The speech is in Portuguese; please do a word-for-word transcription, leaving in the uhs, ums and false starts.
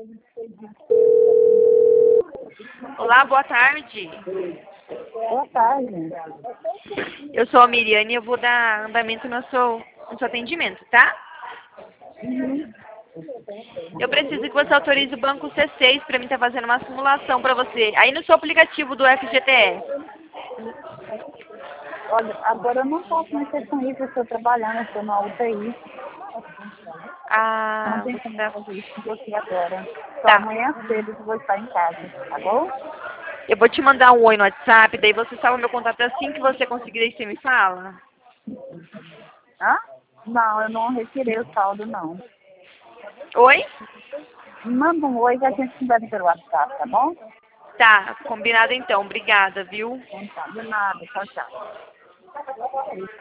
Olá, boa tarde. Boa tarde. Eu sou a Miriane e eu vou dar andamento no seu, no seu atendimento, tá? Uhum. Eu preciso que você autorize o banco C seis para mim estar fazendo uma simulação para você. Aí no seu aplicativo do F G T S. Olha, agora eu não posso mexer com isso, eu estou trabalhando, eu estou na U T I. Não Ah, tem você como tá... fazer isso com você agora. Só Tá. amanhã cedo que eu vou estar em casa, tá bom? Eu vou te mandar um oi no WhatsApp, daí você salva meu contato assim que você conseguir, aí você me fala. Hã? Não, eu não retirei o saldo, não. Oi? Manda um oi que a gente conversa pelo WhatsApp, tá bom? Tá, combinado então. Obrigada, viu? Então tá, de nada, tchau, tchau.